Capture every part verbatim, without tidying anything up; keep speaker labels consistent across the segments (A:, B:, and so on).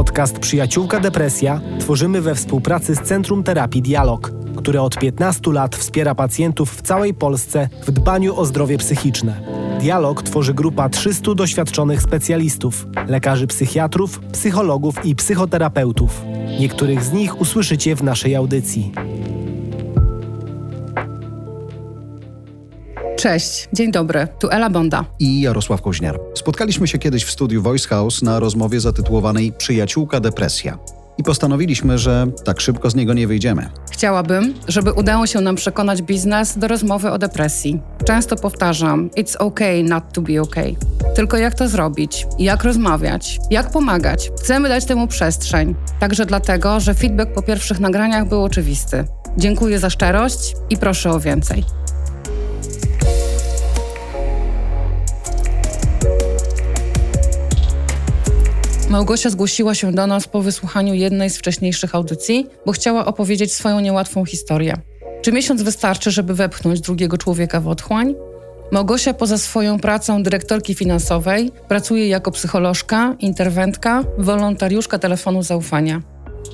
A: Podcast Przyjaciółka Depresja tworzymy we współpracy z Centrum Terapii Dialog, które od piętnastu lat wspiera pacjentów w całej Polsce w dbaniu o zdrowie psychiczne. Dialog tworzy grupa trzystu doświadczonych specjalistów, lekarzy psychiatrów, psychologów i psychoterapeutów. Niektórych z nich usłyszycie w naszej audycji.
B: Cześć, dzień dobry, tu Ela Bonda
C: i Jarosław Koźniar. Spotkaliśmy się kiedyś w studiu Voice House na rozmowie zatytułowanej Przyjaciółka Depresja. I postanowiliśmy, że tak szybko z niego nie wyjdziemy.
B: Chciałabym, żeby udało się nam przekonać biznes do rozmowy o depresji. Często powtarzam, it's okay not to be okay. Tylko jak to zrobić? Jak rozmawiać? Jak pomagać? Chcemy dać temu przestrzeń. Także dlatego, że feedback po pierwszych nagraniach był oczywisty. Dziękuję za szczerość i proszę o więcej. Małgosia zgłosiła się do nas po wysłuchaniu jednej z wcześniejszych audycji, bo chciała opowiedzieć swoją niełatwą historię. Czy miesiąc wystarczy, żeby wepchnąć drugiego człowieka w otchłań? Małgosia poza swoją pracą dyrektorki finansowej pracuje jako psycholożka, interwentka, wolontariuszka telefonu zaufania.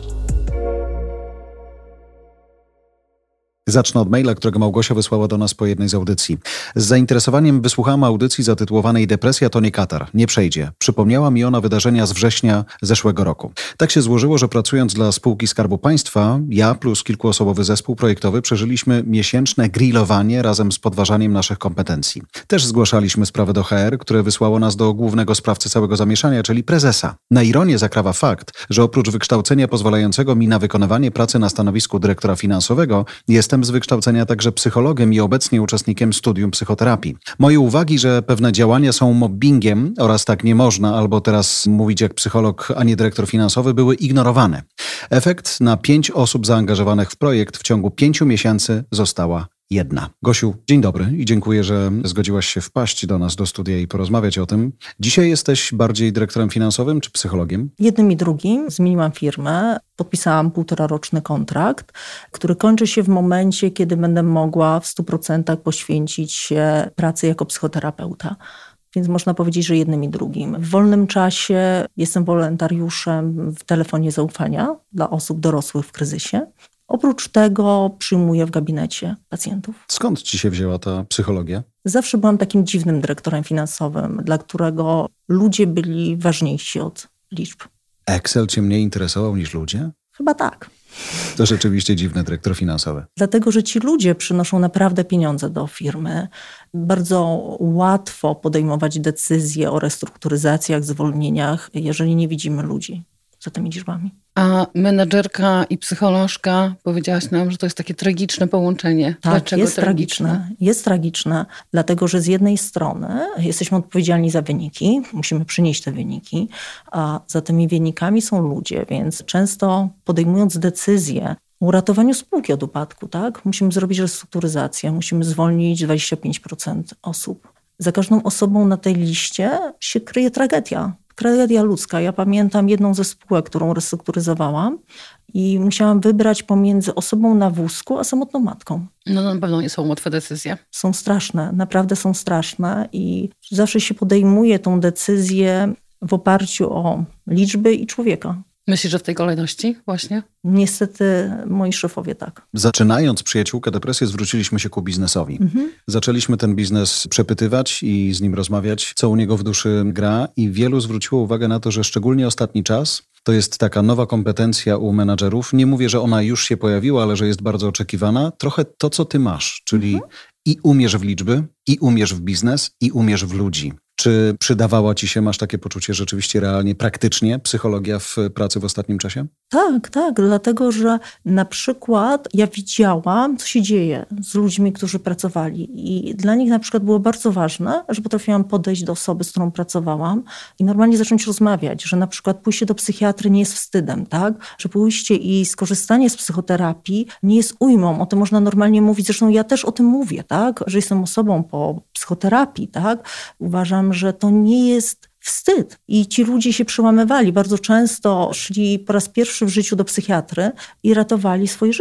C: Zacznę od maila, którego Małgosia wysłała do nas po jednej z audycji. Z zainteresowaniem wysłuchałam audycji zatytułowanej Depresja to nie katar, nie przejdzie. Przypomniała mi ona wydarzenia z września zeszłego roku. Tak się złożyło, że pracując dla spółki Skarbu Państwa, ja plus kilkuosobowy zespół projektowy przeżyliśmy miesięczne grillowanie razem z podważaniem naszych kompetencji. Też zgłaszaliśmy sprawę do H R, które wysłało nas do głównego sprawcy całego zamieszania, czyli prezesa. Na ironię zakrawa fakt, że oprócz wykształcenia pozwalającego mi na wykonywanie pracy na stanowisku dyrektora finansowego, jestem z wykształcenia także psychologiem i obecnie uczestnikiem studium psychoterapii. Moje uwagi, że pewne działania są mobbingiem oraz tak nie można, albo teraz mówić jak psycholog, a nie dyrektor finansowy, były ignorowane. Efekt na pięć osób zaangażowanych w projekt w ciągu pięciu miesięcy została jedna. Gosiu, dzień dobry i dziękuję, że zgodziłaś się wpaść do nas do studia i porozmawiać o tym. Dzisiaj jesteś bardziej dyrektorem finansowym czy psychologiem?
D: Jednym i drugim. Zmieniłam firmę, podpisałam półtoraroczny kontrakt, który kończy się w momencie, kiedy będę mogła w stu procentach poświęcić się pracy jako psychoterapeuta. Więc można powiedzieć, że jednym i drugim. W wolnym czasie jestem wolontariuszem w telefonie zaufania dla osób dorosłych w kryzysie. Oprócz tego przyjmuję w gabinecie pacjentów.
C: Skąd ci się wzięła ta psychologia?
D: Zawsze byłam takim dziwnym dyrektorem finansowym, dla którego ludzie byli ważniejsi od liczb.
C: Excel cię mniej interesował niż ludzie?
D: Chyba tak.
C: To rzeczywiście dziwny dyrektor finansowy.
D: Dlatego, że ci ludzie przynoszą naprawdę pieniądze do firmy. Bardzo łatwo podejmować decyzje o restrukturyzacjach, zwolnieniach, jeżeli nie widzimy ludzi za tymi liczbami.
B: A menedżerka i psycholożka, powiedziałaś nam, że to jest takie tragiczne połączenie.
D: Tak,
B: Dlaczego
D: jest
B: tragiczne?
D: tragiczne. Jest tragiczne, dlatego że z jednej strony jesteśmy odpowiedzialni za wyniki, musimy przynieść te wyniki, a za tymi wynikami są ludzie, więc często podejmując decyzję o uratowaniu spółki od upadku, tak, musimy zrobić restrukturyzację, musimy zwolnić dwadzieścia pięć procent osób. Za każdą osobą na tej liście się kryje tragedia. Tragedia ludzka. Ja pamiętam jedną ze spółek, którą restrukturyzowałam i musiałam wybrać pomiędzy osobą na wózku a samotną matką.
B: No na pewno nie są łatwe decyzje.
D: Są straszne, naprawdę są straszne i zawsze się podejmuje tą decyzję w oparciu o liczby i człowieka.
B: Myślisz, że w tej kolejności właśnie?
D: Niestety moi szefowie tak.
C: Zaczynając Przyjaciółkę Depresję zwróciliśmy się ku biznesowi. Mhm. Zaczęliśmy ten biznes przepytywać i z nim rozmawiać, co u niego w duszy gra i wielu zwróciło uwagę na to, że szczególnie ostatni czas to jest taka nowa kompetencja u menadżerów. Nie mówię, że ona już się pojawiła, ale że jest bardzo oczekiwana. Trochę to, co ty masz, czyli mhm. i umiesz w liczby, i umiesz w biznes, i umiesz w ludzi. Czy przydawała ci się, masz takie poczucie rzeczywiście realnie, praktycznie psychologia w pracy w ostatnim czasie?
D: Tak, tak, dlatego że na przykład ja widziałam, co się dzieje z ludźmi, którzy pracowali i dla nich na przykład było bardzo ważne, że potrafiłam podejść do osoby, z którą pracowałam i normalnie zacząć rozmawiać, że na przykład pójście do psychiatry nie jest wstydem, tak? Że pójście i skorzystanie z psychoterapii nie jest ujmą, o tym można normalnie mówić, zresztą ja też o tym mówię, tak? Że jestem osobą po psychoterapii, tak? Uważam, że to nie jest wstyd. I ci ludzie się przełamywali. Bardzo często szli po raz pierwszy w życiu do psychiatry i ratowali swoje życie.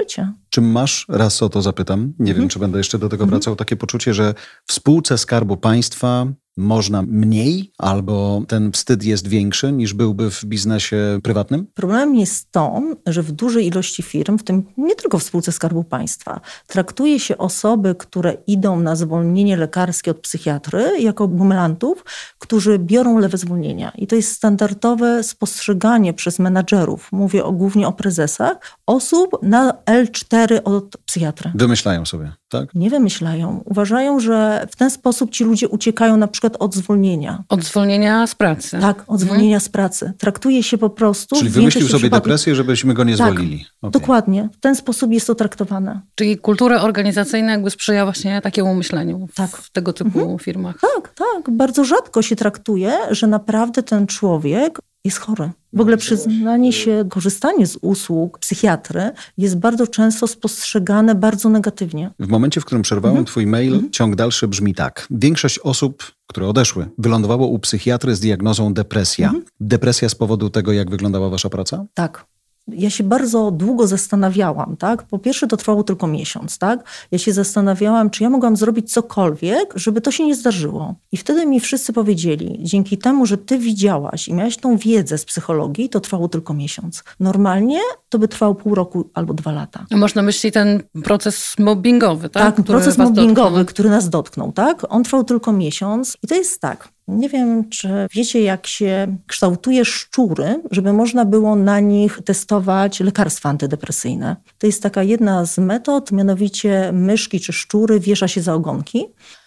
C: Czy masz, raz o to zapytam, nie
D: Mhm.
C: wiem, czy będę jeszcze do tego
D: Mhm.
C: wracał, takie poczucie, że w spółce Skarbu Państwa można mniej albo ten wstyd jest większy niż byłby w biznesie prywatnym?
D: Problemem jest to, że w dużej ilości firm, w tym nie tylko w spółce Skarbu Państwa, traktuje się osoby, które idą na zwolnienie lekarskie od psychiatry jako bumelantów, którzy biorą lewe zwolnienia. I to jest standardowe spostrzeganie przez menadżerów, mówię o, głównie o prezesach, osób na L cztery od psychiatry.
C: Wymyślają sobie, tak?
D: Nie wymyślają. Uważają, że w ten sposób ci ludzie uciekają na przykład od zwolnienia.
B: Od zwolnienia z pracy.
D: Tak, od zwolnienia z pracy. Traktuje się po prostu...
C: Czyli
D: w
C: wymyślił
D: większości
C: sobie
D: przypadków-
C: depresję, żebyśmy go nie
D: Tak,
C: zwolnili. Okej.
D: Dokładnie. W ten sposób jest to traktowane.
B: Czyli kultura organizacyjna jakby sprzyja właśnie takiemu myśleniu w,
D: Tak.
B: w tego typu firmach.
D: Tak, tak. Bardzo rzadko się traktuje, że naprawdę ten człowiek jest chory. W ogóle przyznanie się, korzystanie z usług psychiatry jest bardzo często spostrzegane bardzo negatywnie.
C: W momencie, w którym przerwałem twój mail, ciąg dalszy brzmi tak. Większość osób, które odeszły, wylądowało u psychiatry z diagnozą depresja. Depresja z powodu tego, jak wyglądała wasza praca?
D: Tak. Ja się bardzo długo zastanawiałam, tak? Po pierwsze to trwało tylko miesiąc, tak? Ja się zastanawiałam, czy ja mogłam zrobić cokolwiek, żeby to się nie zdarzyło. I wtedy mi wszyscy powiedzieli, dzięki temu, że ty widziałaś i miałaś tą wiedzę z psychologii, to trwało tylko miesiąc. Normalnie to by trwało pół roku albo dwa lata.
B: A masz na myśli ten proces mobbingowy, tak?
D: Tak,
B: Który
D: proces
B: was
D: mobbingowy,
B: dotknął.
D: który nas dotknął, tak? On trwał tylko miesiąc i to jest tak. Nie wiem, czy wiecie, jak się kształtuje szczury, żeby można było na nich testować lekarstwa antydepresyjne. To jest taka jedna z metod, mianowicie myszki czy szczury wiesza się za ogonki.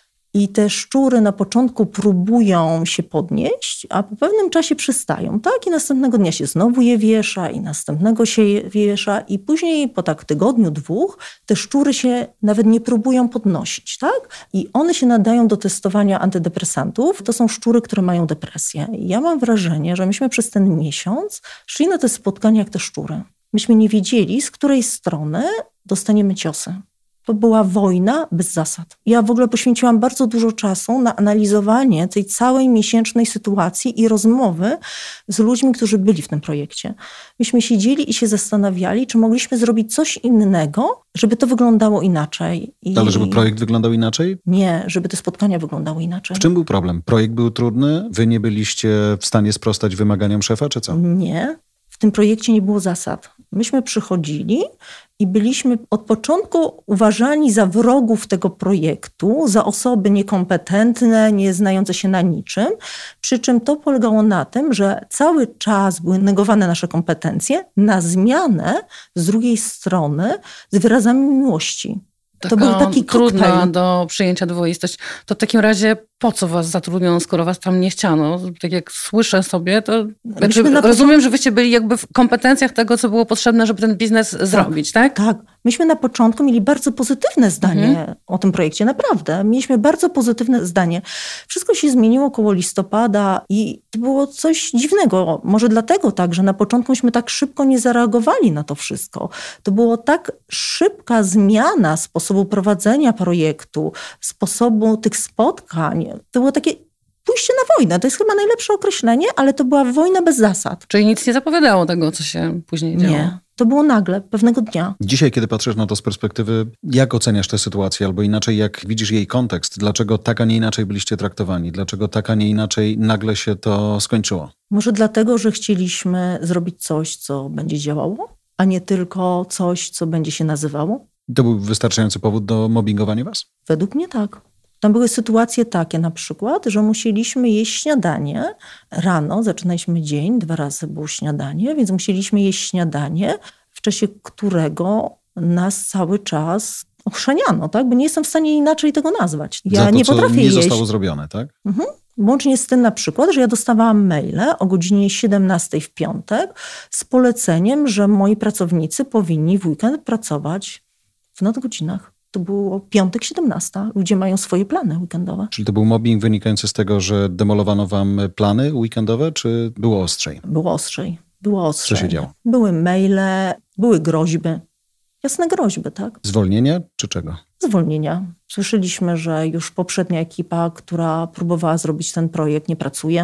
D: I te szczury na początku próbują się podnieść, a po pewnym czasie przystają, tak? I następnego dnia się znowu je wiesza i następnego się je wiesza i później po tak tygodniu, dwóch te szczury się nawet nie próbują podnosić, tak? I one się nadają do testowania antydepresantów. To są szczury, które mają depresję. I ja mam wrażenie, że myśmy przez ten miesiąc szli na te spotkania jak te szczury. Myśmy nie wiedzieli, z której strony dostaniemy ciosy. To była wojna bez zasad. Ja w ogóle poświęciłam bardzo dużo czasu na analizowanie tej całej miesięcznej sytuacji i rozmowy z ludźmi, którzy byli w tym projekcie. Myśmy siedzieli i się zastanawiali, czy mogliśmy zrobić coś innego, żeby to wyglądało inaczej. I...
C: Ale żeby projekt wyglądał inaczej?
D: Nie, żeby te spotkania wyglądały inaczej.
C: W czym był problem? Projekt był trudny? Wy nie byliście w stanie sprostać wymaganiom szefa, czy co?
D: Nie. W tym projekcie nie było zasad. Myśmy przychodzili i byliśmy od początku uważani za wrogów tego projektu, za osoby niekompetentne, nie znające się na niczym. Przy czym to polegało na tym, że cały czas były negowane nasze kompetencje na zmianę z drugiej strony z wyrazami miłości.
B: Taka
D: To był taki
B: trudna
D: koktajl.
B: do przyjęcia dwoistość. To w takim razie po co was zatrudniono, skoro was tam nie chciano? Tak jak słyszę sobie, to znaczy,
D: na
B: rozumiem, że wyście byli jakby w kompetencjach tego, co było potrzebne, żeby ten biznes zrobić, tak?
D: Tak. Myśmy na początku mieli bardzo pozytywne zdanie
B: Mhm.
D: o tym projekcie. Naprawdę. Mieliśmy bardzo pozytywne zdanie. Wszystko się zmieniło koło listopada i to było coś dziwnego. Może dlatego tak, że na początku myśmy tak szybko nie zareagowali na to wszystko. To było tak szybka zmiana sposobu prowadzenia projektu, sposobu tych spotkań. To było takie pójście na wojnę. To jest chyba najlepsze określenie, ale to była wojna bez zasad.
B: Czyli nic nie zapowiadało tego, co się później działo.
D: Nie. To było nagle, pewnego dnia.
C: Dzisiaj, kiedy patrzysz na to z perspektywy, jak oceniasz tę sytuację, albo inaczej, jak widzisz jej kontekst? Dlaczego tak, a nie inaczej byliście traktowani? Dlaczego tak, a nie inaczej nagle się to skończyło?
D: Może dlatego, że chcieliśmy zrobić coś, co będzie działało, a nie tylko coś, co będzie się nazywało?
C: To był wystarczający powód do mobbingowania was?
D: Według mnie tak. Tam były sytuacje takie na przykład, że musieliśmy jeść śniadanie rano, zaczynaliśmy dzień, dwa razy było śniadanie, więc musieliśmy jeść śniadanie, w czasie którego nas cały czas ochrzaniano, tak? Bo nie jestem w stanie inaczej tego nazwać. Ja
C: Za to,
D: nie
C: co
D: potrafię
C: nie
D: jeść.
C: zostało zrobione, tak?
D: Mhm. Łącznie z tym na przykład, że ja dostawałam maile o godzinie siedemnastej w piątek z poleceniem, że moi pracownicy powinni w weekend pracować w nadgodzinach. To było piątek, siedemnasta. Ludzie mają swoje plany weekendowe.
C: Czyli to był mobbing wynikający z tego, że demolowano wam plany weekendowe, czy było ostrzej?
D: Było ostrzej. Było ostrzej.
C: Co się działo?
D: Były maile, były groźby. Jasne groźby, tak?
C: Zwolnienia, czy czego?
D: Zwolnienia. Słyszeliśmy, że już poprzednia ekipa, która próbowała zrobić ten projekt, nie pracuje.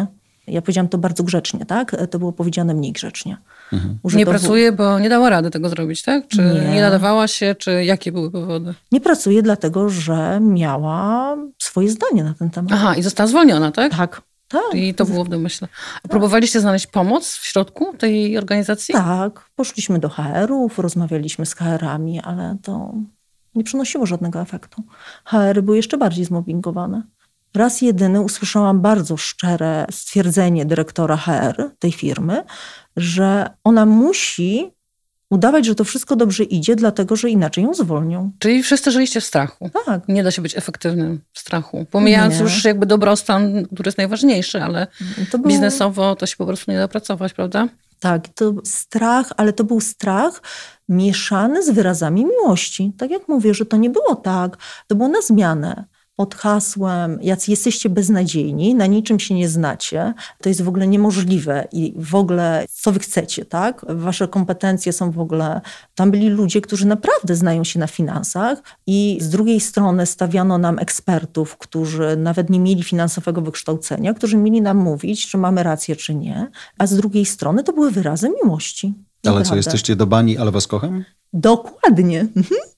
D: Ja powiedziałam to bardzo grzecznie, tak? To było powiedziane mniej grzecznie.
B: Mhm. Nie pracuje, bo nie dała rady tego zrobić, tak? Czy nie. nie nadawała się, czy jakie były powody?
D: Nie pracuje dlatego, że miała swoje zdanie na ten temat.
B: Aha, i została zwolniona, tak?
D: Tak. Tak.
B: I to było w domyśle. A próbowaliście znaleźć pomoc w środku tej organizacji?
D: Tak. Poszliśmy do H R-ów, rozmawialiśmy z H R-ami, ale to nie przynosiło żadnego efektu. H R-y były jeszcze bardziej zmobbingowane. Raz jedyny usłyszałam bardzo szczere stwierdzenie dyrektora H R tej firmy, że ona musi udawać, że to wszystko dobrze idzie, dlatego że inaczej ją zwolnią.
B: Czyli wszyscy żyliście w strachu.
D: Tak.
B: Nie da się być efektywnym w strachu. Pomijając nie. już jakby dobrostan, który jest najważniejszy, ale to było... biznesowo to się po prostu nie da pracować, prawda?
D: Tak, to strach, ale to był strach mieszany z wyrazami miłości. Tak jak mówię, że to nie było tak, to było na zmianę. Pod hasłem, jacy jesteście beznadziejni, na niczym się nie znacie, to jest w ogóle niemożliwe i w ogóle co wy chcecie, tak? Wasze kompetencje są w ogóle... Tam byli ludzie, którzy naprawdę znają się na finansach i z drugiej strony stawiano nam ekspertów, którzy nawet nie mieli finansowego wykształcenia, którzy mieli nam mówić, czy mamy rację, czy nie, a z drugiej strony to były wyrazy miłości.
C: Ale
D: naprawdę.
C: Co, jesteście do bani, ale was kocham?
D: Dokładnie.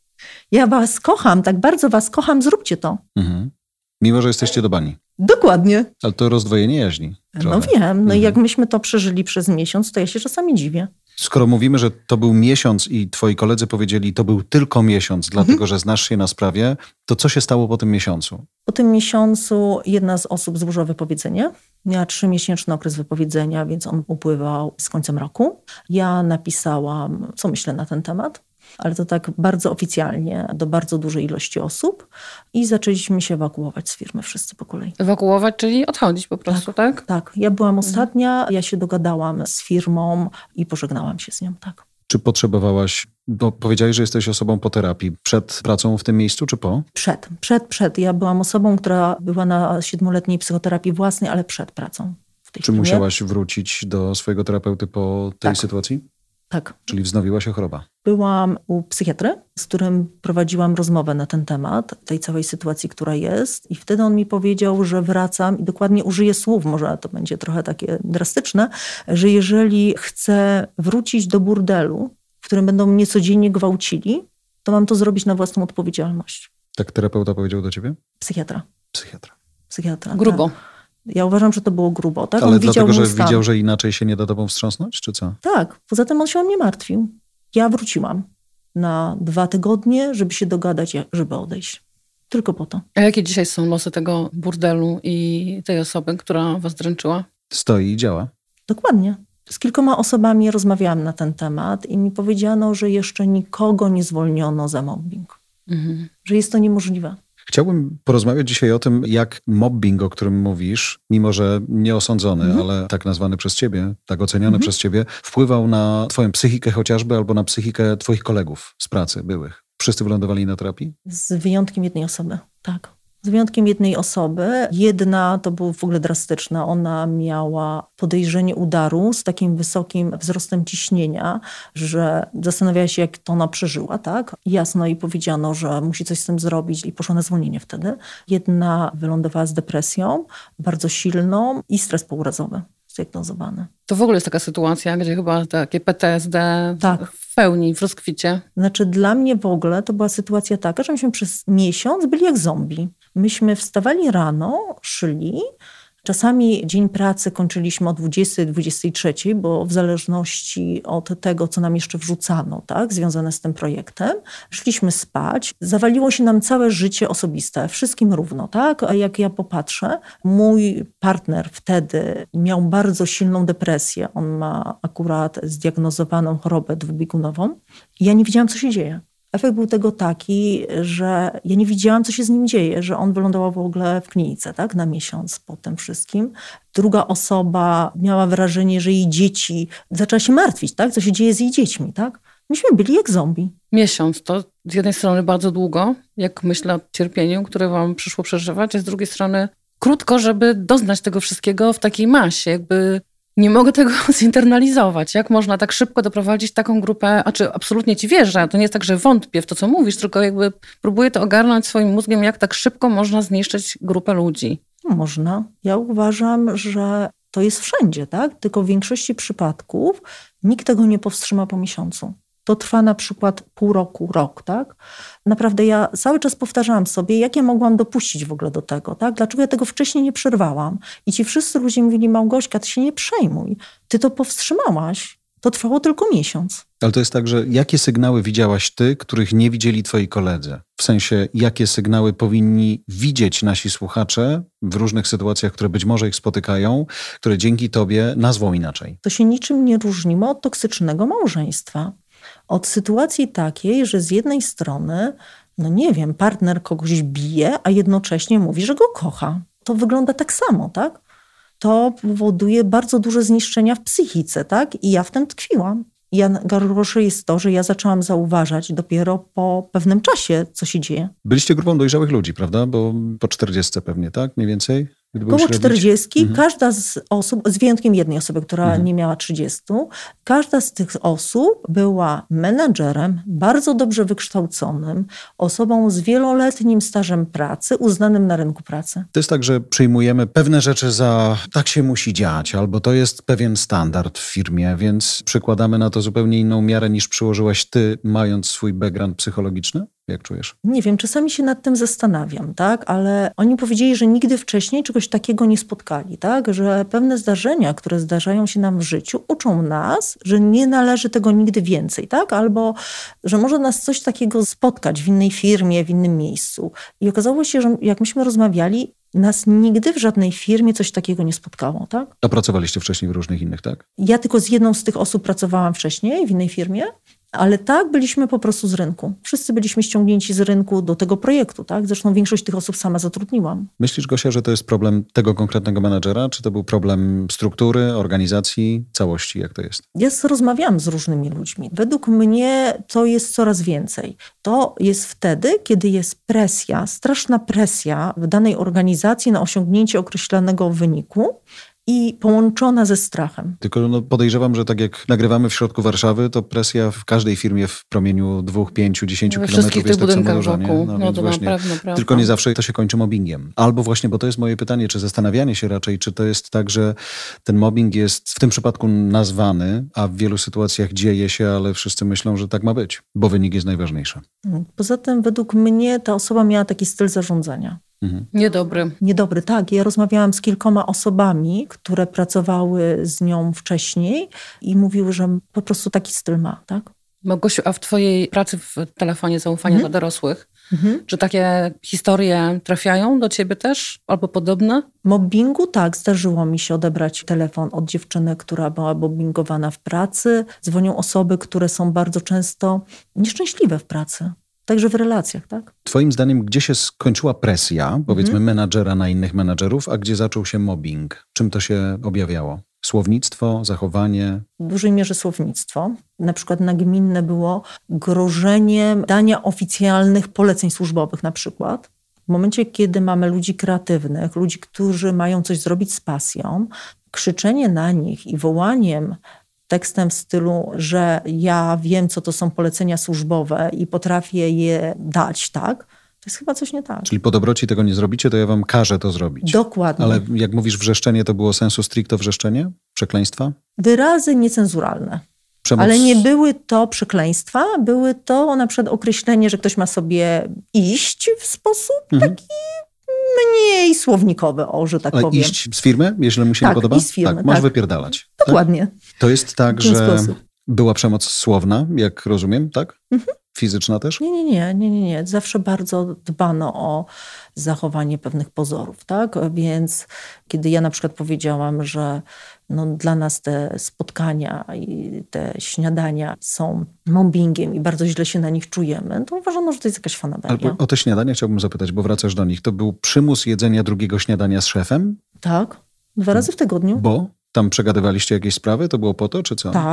D: Ja was kocham, tak bardzo was kocham, zróbcie to. Mhm.
C: Mimo, że jesteście do bani.
D: Dokładnie.
C: Ale to rozdwojenie jaźni. Trochę.
D: No wiem, no mhm. i jak myśmy to przeżyli przez miesiąc, to ja się czasami dziwię.
C: Skoro mówimy, że to był miesiąc i twoi koledzy powiedzieli, to był tylko miesiąc, mhm. dlatego że znasz się na sprawie, to co się stało po tym miesiącu?
D: Po tym miesiącu jedna z osób złożyła wypowiedzenie. Miała trzymiesięczny okres wypowiedzenia, więc on upływał z końcem roku. Ja napisałam, co myślę na ten temat, ale to tak bardzo oficjalnie, do bardzo dużej ilości osób i zaczęliśmy się ewakuować z firmy wszyscy po kolei.
B: Ewakuować, czyli odchodzić po prostu, tak?
D: Tak, tak. Ja byłam ostatnia, ja się dogadałam z firmą i pożegnałam się z nią, tak.
C: Czy potrzebowałaś, bo powiedziałeś, że jesteś osobą po terapii, przed pracą w tym miejscu, czy po?
D: Przed, przed, przed. Ja byłam osobą, która była na siedmioletniej psychoterapii własnej, ale przed pracą w tej
C: Czy
D: firmie.
C: musiałaś wrócić do swojego terapeuty po tej
D: tak.
C: sytuacji?
D: Tak.
C: Czyli wznowiła się choroba.
D: Byłam u psychiatry, z którym prowadziłam rozmowę na ten temat, tej całej sytuacji, która jest. I wtedy on mi powiedział, że wracam i dokładnie użyję słów, może to będzie trochę takie drastyczne, że jeżeli chcę wrócić do burdelu, w którym będą mnie codziennie gwałcili, to mam to zrobić na własną odpowiedzialność.
C: Tak terapeuta powiedział do ciebie?
D: Psychiatra.
C: Psychiatra.
D: Psychiatra.
B: Grubo.
D: Tak. Ja uważam, że to było grubo. Tak?
C: Ale
D: on
C: dlatego,
D: widział
C: że widział, że inaczej się nie da tobą wstrząsnąć, czy co?
D: Tak. Poza tym on się o mnie martwił. Ja wróciłam na dwa tygodnie, żeby się dogadać, żeby odejść. Tylko po to.
B: A jakie dzisiaj są losy tego burdelu i tej osoby, która was dręczyła?
C: Stoi i działa.
D: Dokładnie. Z kilkoma osobami rozmawiałam na ten temat i mi powiedziano, że jeszcze nikogo nie zwolniono za mobbing. Mhm. Że jest to niemożliwe.
C: Chciałbym porozmawiać dzisiaj o tym, jak mobbing, o którym mówisz, mimo że nie osądzony, mhm. ale tak nazwany przez ciebie, tak oceniany mhm. przez ciebie, wpływał na twoją psychikę chociażby albo na psychikę twoich kolegów z pracy byłych. Wszyscy wylądowali na terapii?
D: Z wyjątkiem jednej osoby, tak. Z wyjątkiem jednej osoby. Jedna to było w ogóle drastyczne. Ona miała podejrzenie udaru z takim wysokim wzrostem ciśnienia, że zastanawiała się, jak to ona przeżyła, tak? Jasno jej powiedziano, że musi coś z tym zrobić i poszła na zwolnienie wtedy. Jedna wylądowała z depresją, bardzo silną i stres pourazowy zdiagnozowany.
B: To w ogóle jest taka sytuacja, gdzie chyba takie P T S D
D: tak.
B: w pełni, w rozkwicie.
D: Znaczy dla mnie w ogóle to była sytuacja taka, że myśmy przez miesiąc byli jak zombie. Myśmy wstawali rano, szli, czasami dzień pracy kończyliśmy o dwudziestej, dwudziestej trzeciej, bo w zależności od tego, co nam jeszcze wrzucano, tak, związane z tym projektem, szliśmy spać. Zawaliło się nam całe życie osobiste, wszystkim równo, tak? A jak ja popatrzę, mój partner wtedy miał bardzo silną depresję. On ma akurat zdiagnozowaną chorobę dwubiegunową. I ja nie wiedziałam, co się dzieje. Efekt był tego taki, że ja nie widziałam, co się z nim dzieje, że on wylądował w ogóle w klinice, tak, na miesiąc po tym wszystkim. Druga osoba miała wrażenie, że jej dzieci, zaczęła się martwić, tak, co się dzieje z jej dziećmi, tak. Myśmy byli jak zombie.
B: Miesiąc to z jednej strony bardzo długo, jak myślę o cierpieniu, które wam przyszło przeżywać, a z drugiej strony krótko, żeby doznać tego wszystkiego w takiej masie, jakby... Nie mogę tego zinternalizować. Jak można tak szybko doprowadzić taką grupę, a czy absolutnie ci wierzę, to nie jest tak, że wątpię w to, co mówisz, tylko jakby próbuję to ogarnąć swoim mózgiem, jak tak szybko można zniszczyć grupę ludzi.
D: Można. Ja uważam, że To jest wszędzie, tak? Tylko w większości przypadków nikt tego nie powstrzyma po miesiącu. To trwa na przykład pół roku, rok, tak? Naprawdę ja cały czas powtarzałam sobie, jak ja mogłam dopuścić w ogóle do tego, tak? Dlaczego ja tego wcześniej nie przerwałam? I ci wszyscy ludzie mówili, Małgośka, ty się nie przejmuj. Ty to powstrzymałaś. To trwało tylko miesiąc.
C: Ale to jest tak, że jakie sygnały widziałaś ty, których nie widzieli twoi koledzy? W sensie, jakie sygnały powinni widzieć nasi słuchacze w różnych sytuacjach, które być może ich spotykają, które dzięki tobie nazwą inaczej?
D: To się niczym nie różniło od toksycznego małżeństwa. Od sytuacji takiej, że z jednej strony, no nie wiem, partner kogoś bije, a jednocześnie mówi, że go kocha. To wygląda tak samo, tak? To powoduje bardzo duże zniszczenia w psychice, tak? I ja w tym tkwiłam. I najgorsze jest to, że ja zaczęłam zauważać dopiero po pewnym czasie, co się dzieje.
C: Byliście grupą dojrzałych ludzi, prawda? Bo po czterdziestce pewnie, tak? Mniej więcej?
D: Koło czterdziestki,
C: mhm.
D: każda z osób, z wyjątkiem jednej osoby, która
C: mhm.
D: nie miała trzydziestu, każda z tych osób była menadżerem, bardzo dobrze wykształconym, osobą z wieloletnim stażem pracy, uznanym na rynku pracy.
C: To jest tak, że przyjmujemy pewne rzeczy za tak się musi dziać, albo to jest pewien standard w firmie, więc przykładamy na to zupełnie inną miarę niż przyłożyłaś ty, mając swój background psychologiczny? Jak czujesz?
D: Nie wiem, czasami się nad tym zastanawiam, tak? Ale oni powiedzieli, że nigdy wcześniej czegoś takiego nie spotkali, tak? Że pewne zdarzenia, które zdarzają się nam w życiu, uczą nas, że nie należy tego nigdy więcej, tak? Albo że może nas coś takiego spotkać w innej firmie, w innym miejscu. I okazało się, że jak myśmy rozmawiali, nas nigdy w żadnej firmie coś takiego nie spotkało, tak?
C: A pracowaliście wcześniej w różnych innych, tak?
D: Ja tylko z jedną z tych osób pracowałam wcześniej w innej firmie. Ale tak, byliśmy po prostu z rynku. Wszyscy byliśmy ściągnięci z rynku do tego projektu, tak? Zresztą większość tych osób sama zatrudniłam.
C: Myślisz, Gosia, że to jest problem tego konkretnego menadżera? Czy to był problem struktury, organizacji, całości? Jak to jest?
D: Ja rozmawiałam z różnymi ludźmi. Według mnie to jest coraz więcej. To jest wtedy, kiedy jest presja, straszna presja w danej organizacji na osiągnięcie określonego wyniku, i połączona ze strachem.
C: Tylko no podejrzewam, że tak jak nagrywamy w środku Warszawy, to presja w każdej firmie w promieniu dwóch, pięciu, dziesięciu kilometrów jest tak samo duża.
B: No,
C: no,
B: no to
C: właśnie,
B: naprawdę, prawda.
C: Tylko nie zawsze to się kończy mobbingiem. Albo właśnie, bo to jest moje pytanie, czy zastanawianie się raczej, czy to jest tak, że ten mobbing jest w tym przypadku nazwany, a w wielu sytuacjach dzieje się, ale wszyscy myślą, że tak ma być, bo wynik jest najważniejszy.
D: Poza tym według mnie ta osoba miała taki styl zarządzania.
B: Mhm. Niedobry.
D: Niedobry, tak. Ja rozmawiałam z kilkoma osobami, które pracowały z nią wcześniej i mówiły, że po prostu taki styl ma, tak?
B: Małgosiu, a w twojej pracy w telefonie zaufania mhm. dla dorosłych, mhm. czy takie historie trafiają do ciebie też? Albo podobne?
D: Mobbingu, tak. Zdarzyło mi się odebrać telefon od dziewczyny, która była mobbingowana w pracy. Dzwonią osoby, które są bardzo często nieszczęśliwe w pracy. Także w relacjach, tak?
C: Twoim zdaniem, gdzie się skończyła presja, powiedzmy,
D: mhm.
C: menadżera na innych menadżerów, a gdzie zaczął się mobbing? Czym to się objawiało? Słownictwo, zachowanie?
D: W dużej mierze słownictwo. Na przykład nagminne było grożeniem dania oficjalnych poleceń służbowych na przykład. W momencie, kiedy mamy ludzi kreatywnych, ludzi, którzy mają coś zrobić z pasją, krzyczenie na nich i wołaniem tekstem w stylu, że ja wiem, co to są polecenia służbowe i potrafię je dać, tak? To jest chyba coś nie tak.
C: Czyli po dobroci tego nie zrobicie, to ja wam każę to zrobić.
D: Dokładnie.
C: Ale jak mówisz wrzeszczenie, to było sensu stricto wrzeszczenie? Przekleństwa?
D: Wyrazy niecenzuralne.
C: Przemoc...
D: Ale nie były to przekleństwa, były to na przykład określenie, że ktoś ma sobie iść w sposób mhm. taki mniej słownikowy, o, że tak
C: Ale
D: powiem.
C: iść z firmy, jeśli mu się
D: tak,
C: nie podoba?
D: Tak, z firmy.
C: Tak, masz
D: tak.
C: wypierdalać.
D: Dokładnie.
C: Tak? To jest tak, że
D: sposób.
C: była przemoc słowna, jak rozumiem, tak? Mhm. Fizyczna też?
D: Nie, nie, nie, nie, nie, nie. Zawsze bardzo dbano o zachowanie pewnych pozorów, tak? Więc kiedy ja na przykład powiedziałam, że no, dla nas te spotkania i te śniadania są mobbingiem i bardzo źle się na nich czujemy, to uważano, że to jest jakaś fanaberia.
C: Ale o te śniadania chciałbym zapytać, bo wracasz do nich. To był przymus jedzenia drugiego śniadania z szefem?
D: Tak, dwa razy w tygodniu.
C: Bo? Tam przegadywaliście jakieś sprawy? To było po to, czy co?
D: Tak,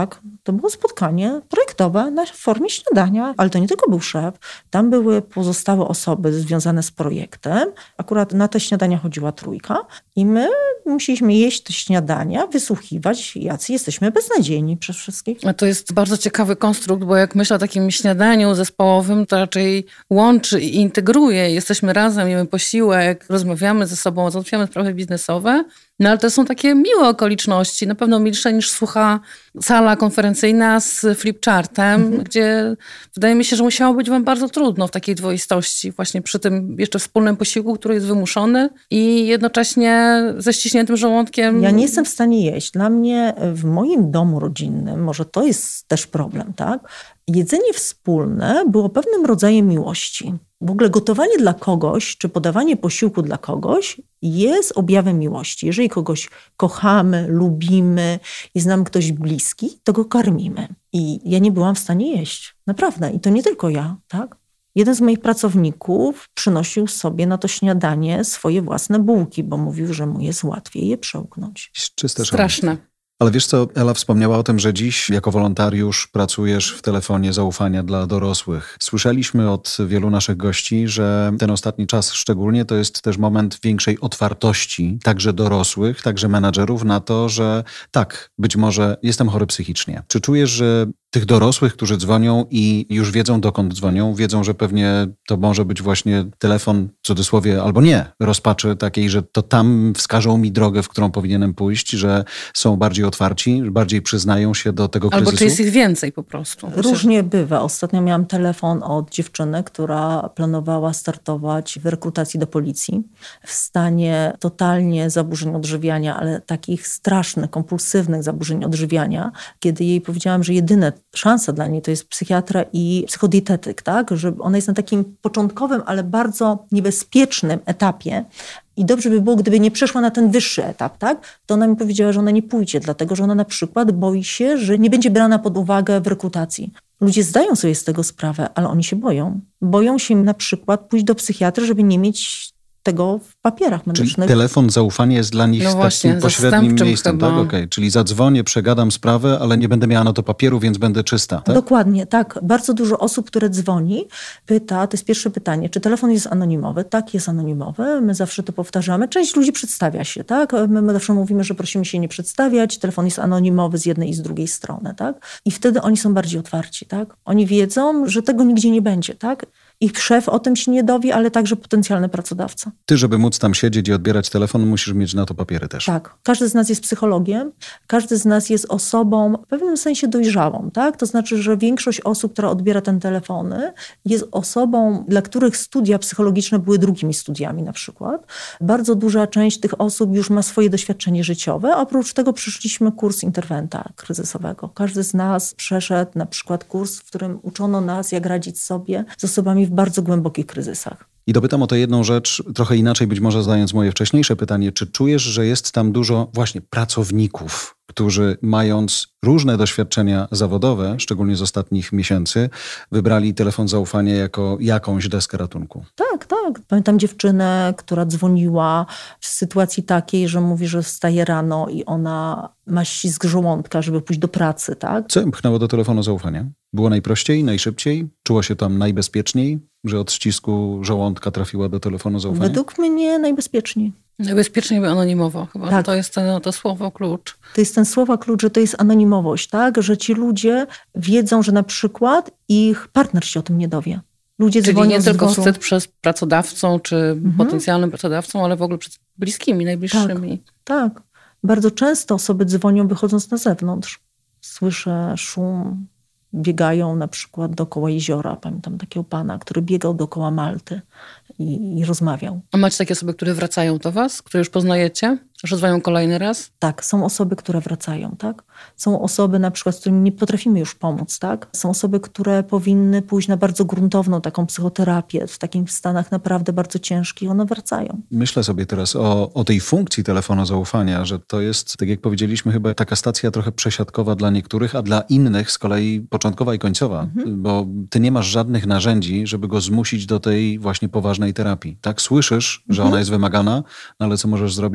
D: To było spotkanie projektowe na formie śniadania, ale to nie tylko był szef, tam były pozostałe osoby związane z projektem. Akurat na te śniadania chodziła trójka i my musieliśmy jeść te śniadania, wysłuchiwać, jacy jesteśmy beznadziejni przez wszystkich.
B: A to jest bardzo ciekawy konstrukt, bo jak myślę o takim śniadaniu zespołowym, to raczej łączy i integruje. Jesteśmy razem, jemy posiłek, rozmawiamy ze sobą, załatwiamy sprawy biznesowe. No ale to są takie miłe okoliczności, na pewno milsze niż sucha sala konferencyjna z flipchartem, mhm. gdzie wydaje mi się, że musiało być wam bardzo trudno w takiej dwoistości, właśnie przy tym jeszcze wspólnym posiłku, który jest wymuszony i jednocześnie ze ściśniętym żołądkiem.
D: Ja nie jestem w stanie jeść. Dla mnie w moim domu rodzinnym, może to jest też problem, tak? Jedzenie wspólne było pewnym rodzajem miłości. W ogóle gotowanie dla kogoś, czy podawanie posiłku dla kogoś jest objawem miłości. Jeżeli kogoś kochamy, lubimy, jest nam ktoś bliski, to go karmimy. I ja nie byłam w stanie jeść. Naprawdę. I to nie tylko ja, tak? Jeden z moich pracowników przynosił sobie na to śniadanie swoje własne bułki, bo mówił, że mu jest łatwiej je przełknąć.
C: Czyste
B: Straszne.
C: Ale wiesz co, Ela wspomniała o tym, że dziś jako wolontariusz pracujesz w telefonie zaufania dla dorosłych. Słyszeliśmy od wielu naszych gości, że ten ostatni czas szczególnie to jest też moment większej otwartości, także dorosłych, także menadżerów na to, że tak, być może jestem chory psychicznie. Czy czujesz, że tych dorosłych, którzy dzwonią i już wiedzą, dokąd dzwonią, wiedzą, że pewnie to może być właśnie telefon, w cudzysłowie, albo nie, rozpaczy takiej, że to tam wskażą mi drogę, w którą powinienem pójść, że są bardziej otwarci, bardziej przyznają się do tego kryzysu?
B: Albo czy jest ich więcej po prostu?
D: Różnie bywa. Ostatnio miałam telefon od dziewczyny, która planowała startować w rekrutacji do policji w stanie totalnie zaburzeń odżywiania, ale takich strasznych, kompulsywnych zaburzeń odżywiania, kiedy jej powiedziałam, że jedyne szansa dla niej to jest psychiatra i psychodietetyk, tak? Że ona jest na takim początkowym, ale bardzo niebezpiecznym etapie. I dobrze by było, gdyby nie przeszła na ten wyższy etap, tak? To ona mi powiedziała, że ona nie pójdzie, dlatego że ona na przykład boi się, że nie będzie brana pod uwagę w rekrutacji. Ludzie zdają sobie z tego sprawę, ale oni się boją. Boją się na przykład pójść do psychiatry, żeby nie mieć tego w papierach medycznych.
C: Czyli telefon zaufania jest dla nich
B: no właśnie,
C: takim pośrednim miejscem,
B: chyba.
C: tak? Okay. Czyli zadzwonię, przegadam sprawę, ale nie będę miała na to papieru, więc będę czysta. Tak?
D: Dokładnie, tak. Bardzo dużo osób, które dzwoni, pyta, to jest pierwsze pytanie, czy telefon jest anonimowy? Tak, jest anonimowy. My zawsze to powtarzamy. Część ludzi przedstawia się, tak? My, my zawsze mówimy, że prosimy się nie przedstawiać. Telefon jest anonimowy z jednej i z drugiej strony, tak? I wtedy oni są bardziej otwarci, tak? Oni wiedzą, że tego nigdzie nie będzie, tak? Ich szef o tym się nie dowie, ale także potencjalny pracodawca.
C: Ty, żeby móc tam siedzieć i odbierać telefon, musisz mieć na to papiery też.
D: Tak. Każdy z nas jest psychologiem, każdy z nas jest osobą w pewnym sensie dojrzałą, tak? To znaczy, że większość osób, która odbiera ten telefony, jest osobą, dla których studia psychologiczne były drugimi studiami na przykład. Bardzo duża część tych osób już ma swoje doświadczenie życiowe, a oprócz tego przeszliśmy kurs interwenta kryzysowego. Każdy z nas przeszedł na przykład kurs, w którym uczono nas, jak radzić sobie z osobami w bardzo głębokich kryzysach.
C: I dopytam o to jedną rzecz, trochę inaczej być może zadając moje wcześniejsze pytanie. Czy czujesz, że jest tam dużo właśnie pracowników, którzy mając różne doświadczenia zawodowe, szczególnie z ostatnich miesięcy, wybrali telefon zaufania jako jakąś deskę ratunku?
D: Tak, tak. Pamiętam dziewczynę, która dzwoniła w sytuacji takiej, że mówi, że wstaje rano i ona ma ścisk żołądka, żeby pójść do pracy, tak?
C: Co ją pchnęło do telefonu zaufania? Było najprościej, najszybciej? Czuła się tam najbezpieczniej, że od ścisku żołądka trafiła do telefonu zaufania?
D: Według mnie najbezpieczniej.
B: Najbezpieczniej by anonimowo chyba. Tak. To jest ten, to słowo klucz.
D: To jest ten słowa klucz, że to jest anonimowość, tak? Że ci ludzie wiedzą, że na przykład ich partner się o tym nie dowie. Ludzie
B: Czyli
D: dzwonią
B: nie
D: z
B: tylko
D: dworu.
B: wstyd przed pracodawcą czy mhm. potencjalnym pracodawcą, ale w ogóle przed bliskimi, najbliższymi.
D: Tak, tak. Bardzo często osoby dzwonią wychodząc na zewnątrz. Słyszę szum, biegają na przykład dookoła jeziora. Pamiętam takiego pana, który biegał dookoła Malty i, i rozmawiał.
B: A macie takie osoby, które wracają do was, które już poznajecie? Że dzwonią kolejny raz?
D: Tak, są osoby, które wracają, tak? Są osoby na przykład, z którymi nie potrafimy już pomóc, tak? Są osoby, które powinny pójść na bardzo gruntowną taką psychoterapię, w takich stanach naprawdę bardzo ciężkich, one wracają.
C: Myślę sobie teraz o, o tej funkcji telefonu zaufania, że to jest, tak jak powiedzieliśmy, chyba taka stacja trochę przesiadkowa dla niektórych, a dla innych z kolei początkowa i końcowa, mhm. bo ty nie masz żadnych narzędzi, żeby go zmusić do tej właśnie poważnej terapii, tak? Słyszysz, że mhm. ona jest wymagana, no ale co możesz zrobić, jeżeli to jest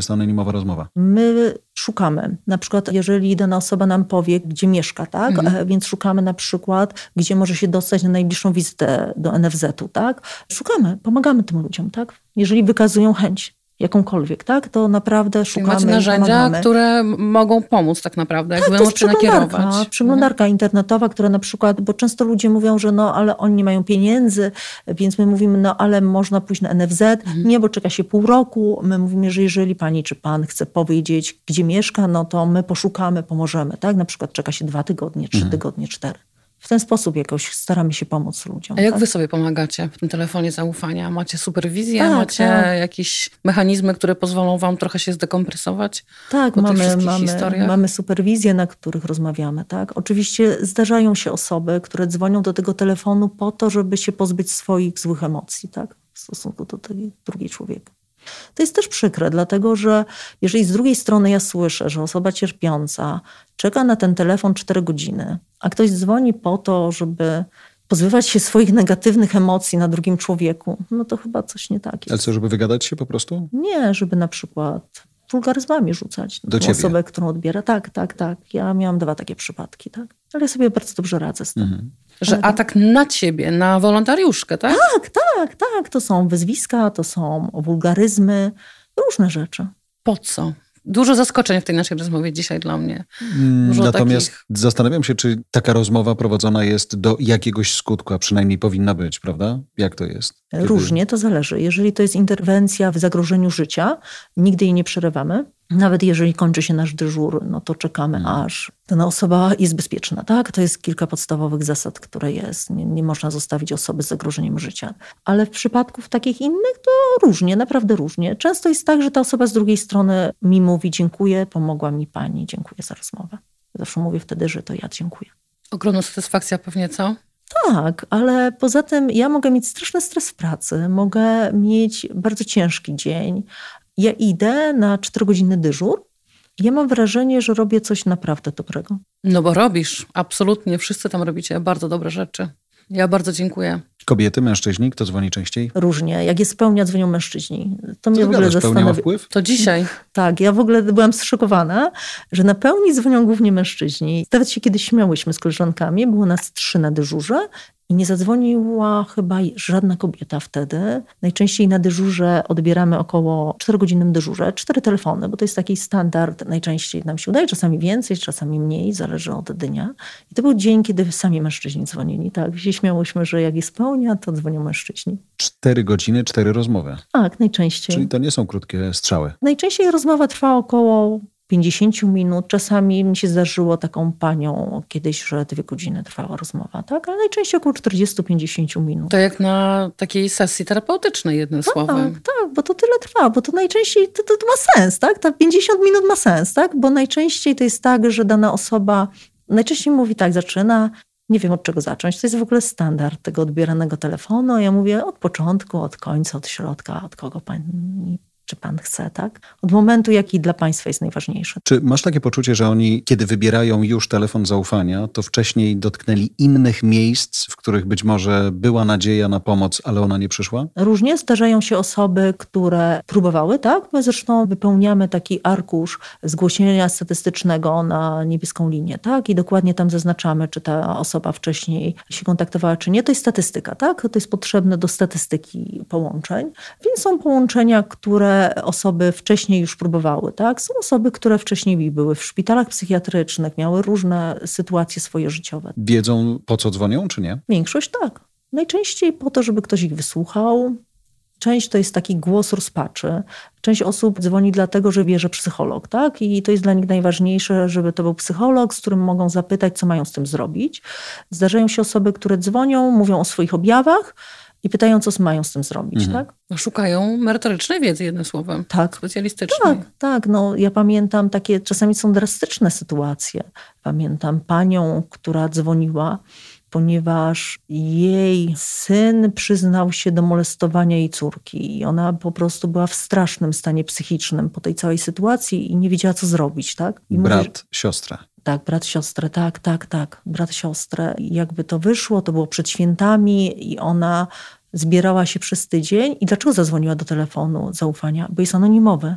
C: jest anonimowa rozmowa?
D: My szukamy. Na przykład, jeżeli dana osoba nam powie, gdzie mieszka, tak? Mhm. Więc szukamy na przykład, gdzie może się dostać na najbliższą wizytę do en ef zetu, tak? Szukamy, pomagamy tym ludziom, tak? Jeżeli wykazują chęć jakąkolwiek, tak? To naprawdę szukamy.
B: Macie narzędzia, które mogą pomóc tak naprawdę, jak
D: tak,
B: wy możecie nakierować.
D: Przeglądarka internetowa, która na przykład, bo często ludzie mówią, że no, ale oni nie mają pieniędzy, więc my mówimy, no, ale można pójść na en ef zet. Mhm. Nie, bo czeka się pół roku. My mówimy, że jeżeli pani czy pan chce powiedzieć, gdzie mieszka, no to my poszukamy, pomożemy, tak? Na przykład czeka się dwa tygodnie, trzy mhm. tygodnie, cztery. W ten sposób jakoś staramy się pomóc ludziom.
B: A jak
D: tak?
B: wy sobie pomagacie w tym telefonie zaufania? Macie superwizję?
D: Tak,
B: macie
D: tak.
B: jakieś mechanizmy, które pozwolą wam trochę się zdekompresować?
D: Tak, mamy, mamy, mamy superwizję, na których rozmawiamy. Tak? Oczywiście zdarzają się osoby, które dzwonią do tego telefonu po to, żeby się pozbyć swoich złych emocji, tak? W stosunku do tej drugiej człowieka. To jest też przykre, dlatego że jeżeli z drugiej strony ja słyszę, że osoba cierpiąca czeka na ten telefon cztery godziny, a ktoś dzwoni po to, żeby pozbywać się swoich negatywnych emocji na drugim człowieku, no to chyba coś nie tak jest.
C: Ale co, żeby wygadać się po prostu?
D: Nie, żeby na przykład wulgaryzmami rzucać
C: do
D: ciebie. Osobę, którą odbiera. Tak, tak, tak. Ja miałam dwa takie przypadki, tak. Ale ja sobie bardzo dobrze radzę z tym. Mhm.
B: Że
D: Ale
B: atak na ciebie, na wolontariuszkę, tak?
D: Tak, tak, tak. To są wyzwiska, to są wulgaryzmy, różne rzeczy.
B: Po co? Dużo zaskoczeń w tej naszej rozmowie dzisiaj dla mnie.
C: Dużo Natomiast takich... zastanawiam się, czy taka rozmowa prowadzona jest do jakiegoś skutku, a przynajmniej powinna być, prawda? Jak to jest? Kiedy...
D: Różnie, to zależy. Jeżeli to jest interwencja w zagrożeniu życia, nigdy jej nie przerywamy. Nawet jeżeli kończy się nasz dyżur, no to czekamy, hmm. aż dana osoba jest bezpieczna. Tak? To jest kilka podstawowych zasad, które jest. Nie, nie można zostawić osoby z zagrożeniem życia. Ale w przypadków takich innych to różnie, naprawdę różnie. Często jest tak, że ta osoba z drugiej strony mi mówi: dziękuję, pomogła mi pani, dziękuję za rozmowę. Zawsze mówię wtedy, że to ja dziękuję.
B: Ogromna satysfakcja pewnie, co?
D: Tak, ale poza tym ja mogę mieć straszny stres w pracy, mogę mieć bardzo ciężki dzień. Ja idę na czterogodzinny dyżur i ja mam wrażenie, że robię coś naprawdę dobrego.
B: No bo robisz, absolutnie. Wszyscy tam robicie bardzo dobre rzeczy. Ja bardzo dziękuję.
C: Kobiety, mężczyźni, kto dzwoni częściej?
D: Różnie. Jak jest pełnia, dzwonią mężczyźni. To mnie
C: Co
D: w ogóle zastanawia.
C: Ma wpływ?
B: To dzisiaj.
D: Tak, ja w ogóle byłam zszokowana, że na pełni dzwonią głównie mężczyźni. Nawet się kiedyś śmiałyśmy z koleżankami, było nas trzy na dyżurze i nie zadzwoniła chyba żadna kobieta wtedy. Najczęściej na dyżurze odbieramy około czterogodzinnym dyżurze, cztery telefony, bo to jest taki standard. Najczęściej nam się udaje, czasami więcej, czasami mniej, zależy od dnia. I to był dzień, kiedy sami mężczyźni dzwonili. Tak, się śmiałyśmy, że jak jest pełnia, to dzwonią mężczyźni.
C: Cztery godziny, cztery rozmowy.
D: Tak, najczęściej.
C: Czyli to nie są krótkie strzały.
D: Najczęściej rozmowa trwa około pięćdziesiąt minut. Czasami mi się zdarzyło taką panią kiedyś, że dwie godziny trwała rozmowa, tak? Ale najczęściej około czterdzieści do pięćdziesięciu minut.
B: To jak na takiej sesji terapeutycznej, jednym
D: tak,
B: słowem.
D: Tak, tak, bo to tyle trwa, bo to najczęściej to, to, to ma sens, tak? Ta pięćdziesiąt minut ma sens, tak? Bo najczęściej to jest tak, że dana osoba najczęściej mówi tak, zaczyna, nie wiem od czego zacząć. To jest w ogóle standard tego odbieranego telefonu. Ja mówię od początku, od końca, od środka, od kogo pani... czy pan chce, tak? Od momentu, jaki dla państwa jest najważniejszy.
C: Czy masz takie poczucie, że oni, kiedy wybierają już telefon zaufania, to wcześniej dotknęli innych miejsc, w których być może była nadzieja na pomoc, ale ona nie przyszła?
D: Różnie zdarzają się osoby, które próbowały, tak? My zresztą wypełniamy taki arkusz zgłoszenia statystycznego na niebieską linię, tak? I dokładnie tam zaznaczamy, czy ta osoba wcześniej się kontaktowała, czy nie. To jest statystyka, tak? To jest potrzebne do statystyki połączeń. Więc są połączenia, które osoby wcześniej już próbowały, tak? Są osoby, które wcześniej były w szpitalach psychiatrycznych, miały różne sytuacje swoje życiowe.
C: Wiedzą, po co dzwonią, czy nie?
D: Większość tak. Najczęściej po to, żeby ktoś ich wysłuchał. Część to jest taki głos rozpaczy. Część osób dzwoni dlatego, że bierze psycholog, tak? I to jest dla nich najważniejsze, żeby to był psycholog, z którym mogą zapytać, co mają z tym zrobić. Zdarzają się osoby, które dzwonią, mówią o swoich objawach, i pytają, co mają z tym zrobić, mhm. tak?
B: Szukają merytorycznej wiedzy, jednym słowem.
D: Tak.
B: Specjalistycznej.
D: Tak, tak. No, ja pamiętam takie, czasami są drastyczne sytuacje. Pamiętam panią, która dzwoniła, ponieważ jej syn przyznał się do molestowania jej córki i ona po prostu była w strasznym stanie psychicznym po tej całej sytuacji i nie wiedziała, co zrobić, tak? I
C: Brat,
D: mówi,
C: siostra.
D: Tak, brat, siostrę, tak, tak, tak. Brat, siostrę. I jakby to wyszło, to było przed świętami i ona zbierała się przez tydzień. I dlaczego zadzwoniła do telefonu zaufania? Bo jest anonimowy.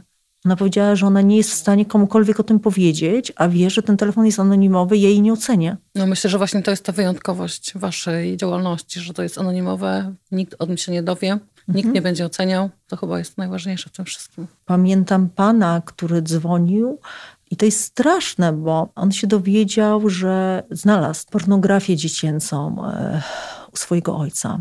D: Ona powiedziała, że ona nie jest w stanie komukolwiek o tym powiedzieć, a wie, że ten telefon jest anonimowy i jej nie ocenia.
B: No myślę, że właśnie to jest ta wyjątkowość waszej działalności, że to jest anonimowe, nikt o tym się nie dowie, mhm. nikt nie będzie oceniał. To chyba jest najważniejsze w tym wszystkim.
D: Pamiętam pana, który dzwonił i to jest straszne, bo on się dowiedział, że znalazł pornografię dziecięcą u swojego ojca.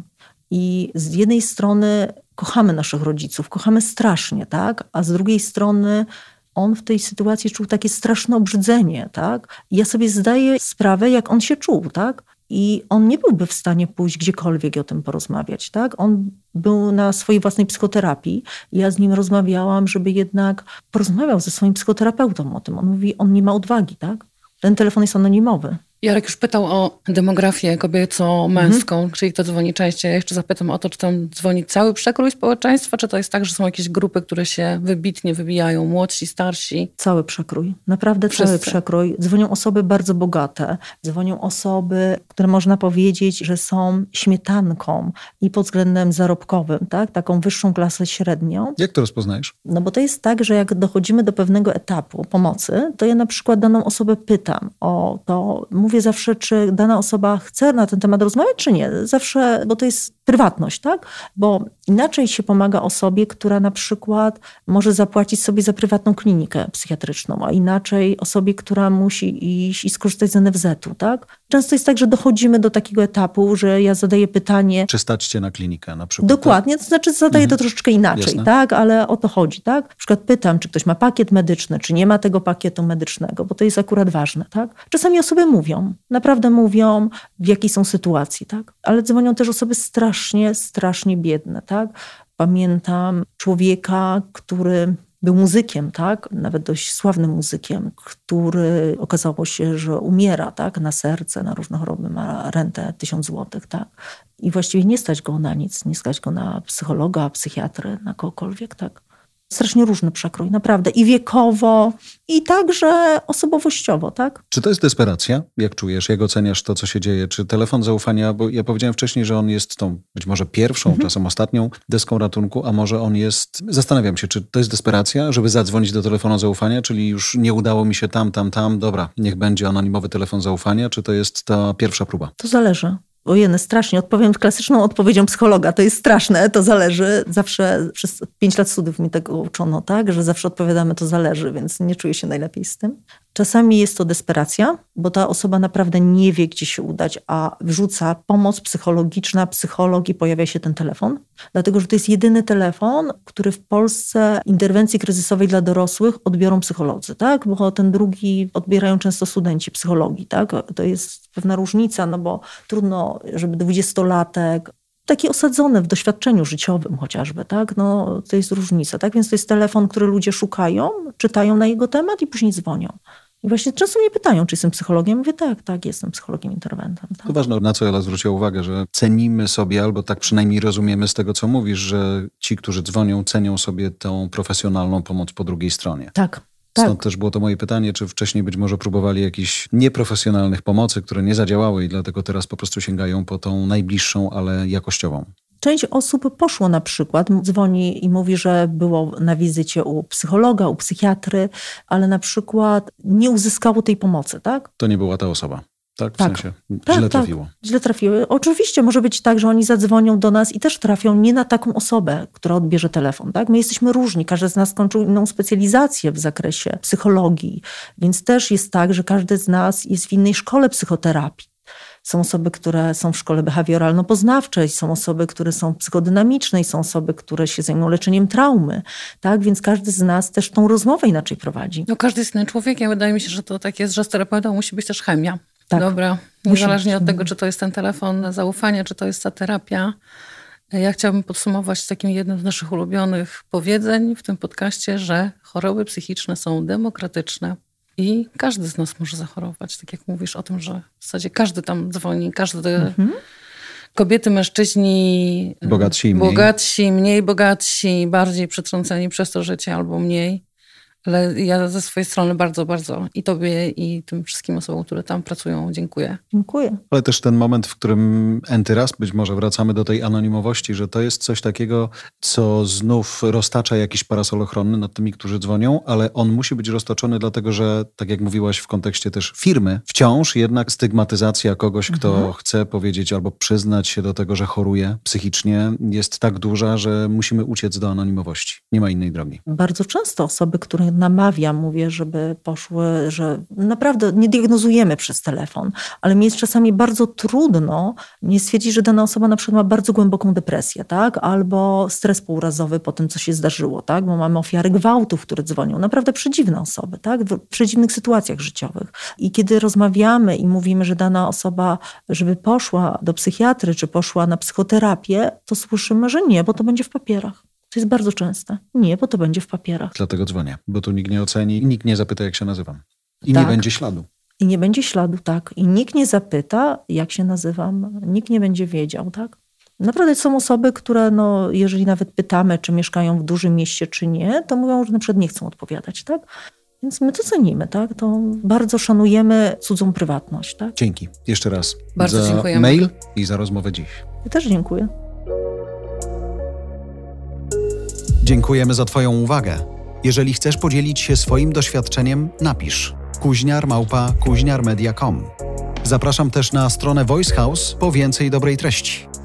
D: I z jednej strony kochamy naszych rodziców, kochamy strasznie, tak? A z drugiej strony on w tej sytuacji czuł takie straszne obrzydzenie, tak? I ja sobie zdaję sprawę, jak on się czuł, tak? I on nie byłby w stanie pójść gdziekolwiek i o tym porozmawiać, tak? On był na swojej własnej psychoterapii i ja z nim rozmawiałam, żeby jednak porozmawiał ze swoim psychoterapeutą o tym. On mówi, on nie ma odwagi, tak? Ten telefon jest anonimowy.
B: Jarek już pytał o demografię kobieco-męską, mhm. czyli kto dzwoni częściej. Ja jeszcze zapytam o to, czy tam dzwoni cały przekrój społeczeństwa, czy to jest tak, że są jakieś grupy, które się wybitnie wybijają, młodsi, starsi?
D: Cały przekrój. Naprawdę Wszyscy. Cały przekrój. Dzwonią osoby bardzo bogate. Dzwonią osoby, które można powiedzieć, że są śmietanką i pod względem zarobkowym, tak? Taką wyższą klasę średnią.
C: Jak to rozpoznajesz?
D: No bo to jest tak, że jak dochodzimy do pewnego etapu pomocy, to ja na przykład daną osobę pytam o to, mówię zawsze, czy dana osoba chce na ten temat rozmawiać, czy nie. Zawsze, bo to jest prywatność, tak? Bo inaczej się pomaga osobie, która na przykład może zapłacić sobie za prywatną klinikę psychiatryczną, a inaczej osobie, która musi iść i skorzystać z en ef zetu, tak? Często jest tak, że dochodzimy do takiego etapu, że ja zadaję pytanie...
C: Czy stać cię na klinikę na przykład?
D: Dokładnie, to znaczy zadaję mhm. to troszeczkę inaczej, Jasne. tak? Ale o to chodzi, tak? Na przykład pytam, czy ktoś ma pakiet medyczny, czy nie ma tego pakietu medycznego, bo to jest akurat ważne, tak? Czasami osoby mówią, naprawdę mówią, w jakiej są sytuacji, tak? Ale dzwonią też osoby strasznie, strasznie biedne, tak? Pamiętam człowieka, który był muzykiem, tak? Nawet dość sławnym muzykiem, który okazało się, że umiera, tak? Na serce, na różne choroby, ma rentę tysiąc złotych, tak? I właściwie nie stać go na nic, nie stać go na psychologa, psychiatrę, na kogokolwiek, tak? Strasznie różny przekrój, naprawdę. I wiekowo, i także osobowościowo, tak?
C: Czy to jest desperacja? Jak czujesz? Jak oceniasz to, co się dzieje? Czy telefon zaufania, bo ja powiedziałem wcześniej, że on jest tą być może pierwszą, mhm. czasem ostatnią deską ratunku, a może on jest... Zastanawiam się, czy to jest desperacja, żeby zadzwonić do telefonu zaufania, czyli już nie udało mi się tam, tam, tam, dobra, niech będzie anonimowy telefon zaufania, czy to jest ta pierwsza próba?
D: To zależy. Ojej, strasznie. Odpowiem klasyczną odpowiedzią psychologa. To jest straszne, to zależy. Zawsze przez pięć lat studiów mi tego uczono, tak? Że zawsze odpowiadamy, to zależy, więc nie czuję się najlepiej z tym. Czasami jest to desperacja, bo ta osoba naprawdę nie wie, gdzie się udać, a wrzuca pomoc psychologiczna, psycholog i pojawia się ten telefon. Dlatego, że to jest jedyny telefon, który w Polsce interwencji kryzysowej dla dorosłych odbiorą psycholodzy, tak? Bo ten drugi odbierają często studenci psychologii, tak? To jest pewna różnica, no bo trudno, żeby dwudziestolatek, taki osadzony w doświadczeniu życiowym chociażby, tak? No to jest różnica, tak? Więc to jest telefon, który ludzie szukają, czytają na jego temat i później dzwonią. I właśnie często mnie pytają, czy jestem psychologiem. Mówię, tak, tak, jestem psychologiem interwentem. Tak.
C: To ważne, na co Ela zwróciła uwagę, że cenimy sobie, albo tak przynajmniej rozumiemy z tego, co mówisz, że ci, którzy dzwonią, cenią sobie tą profesjonalną pomoc po drugiej stronie.
D: Tak.
C: Stąd
D: tak.
C: też było to moje pytanie, czy wcześniej być może próbowali jakichś nieprofesjonalnych pomocy, które nie zadziałały i dlatego teraz po prostu sięgają po tą najbliższą, ale jakościową.
D: Część osób poszło na przykład, dzwoni i mówi, że było na wizycie u psychologa, u psychiatry, ale na przykład nie uzyskało tej pomocy, tak?
C: To nie była ta osoba. Tak, w
D: tak.
C: sensie
D: tak,
C: źle
D: tak.
C: trafiło.
D: Źle trafiły. Oczywiście może być tak, że oni zadzwonią do nas i też trafią nie na taką osobę, która odbierze telefon. Tak? My jesteśmy różni. Każdy z nas skończył inną specjalizację w zakresie psychologii. Więc też jest tak, że każdy z nas jest w innej szkole psychoterapii. Są osoby, które są w szkole behawioralno-poznawczej, są osoby, które są psychodynamicznej, są osoby, które się zajmują leczeniem traumy. Tak? Więc każdy z nas też tą rozmowę inaczej prowadzi.
B: No każdy jest innym człowiekiem. Wydaje mi się, że to tak jest, że z terapeutą musi być też chemia.
D: Tak.
B: Dobra, niezależnie od tego, czy to jest ten telefon zaufania, czy to jest ta terapia. Ja chciałabym podsumować takim jednym z naszych ulubionych powiedzeń w tym podcaście, że choroby psychiczne są demokratyczne i każdy z nas może zachorować. Tak jak mówisz o tym, że w zasadzie każdy tam dzwoni, każdy... Mhm. Kobiety, mężczyźni,
C: bogatsi, mniej.
B: bogatsi, mniej bogatsi, bardziej przetrąceni przez to życie albo mniej. Ale ja ze swojej strony bardzo, bardzo i tobie, i tym wszystkim osobom, które tam pracują, dziękuję.
D: Dziękuję.
C: Ale też ten moment, w którym enty raz być może wracamy do tej anonimowości, że to jest coś takiego, co znów roztacza jakiś parasol ochronny nad tymi, którzy dzwonią, ale on musi być roztoczony dlatego, że tak jak mówiłaś w kontekście też firmy, wciąż jednak stygmatyzacja kogoś, kto mhm. chce powiedzieć albo przyznać się do tego, że choruje psychicznie, jest tak duża, że musimy uciec do anonimowości. Nie ma innej drogi.
D: Bardzo często osoby, które namawiam, mówię, żeby poszły, że naprawdę nie diagnozujemy przez telefon, ale mi jest czasami bardzo trudno nie stwierdzić, że dana osoba na przykład ma bardzo głęboką depresję, tak? Albo stres półrazowy po tym, co się zdarzyło, tak? Bo mamy ofiary gwałtów, które dzwonią. Naprawdę przedziwne osoby, tak? W przedziwnych sytuacjach życiowych. I kiedy rozmawiamy i mówimy, że dana osoba, żeby poszła do psychiatry, czy poszła na psychoterapię, to słyszymy, że nie, bo to będzie w papierach. To jest bardzo częste. Nie, bo to będzie w papierach.
C: Dlatego dzwonię, bo tu nikt nie oceni i nikt nie zapyta, jak się nazywam. I
D: tak.
C: nie będzie śladu.
D: I nie będzie śladu, tak. I nikt nie zapyta, jak się nazywam. Nikt nie będzie wiedział, tak. Naprawdę są osoby, które, no, jeżeli nawet pytamy, czy mieszkają w dużym mieście, czy nie, to mówią, że na przykład nie chcą odpowiadać, tak. Więc my to cenimy, tak. To bardzo szanujemy cudzą prywatność, tak.
C: Dzięki. Jeszcze raz
B: bardzo
C: za
B: dziękujemy.
C: mail i za rozmowę dziś.
D: Ja też dziękuję.
C: Dziękujemy za Twoją uwagę. Jeżeli chcesz podzielić się swoim doświadczeniem, napisz kuźniar małpa kuźniarmedia kropka com. Zapraszam też na stronę Voice House po więcej dobrej treści.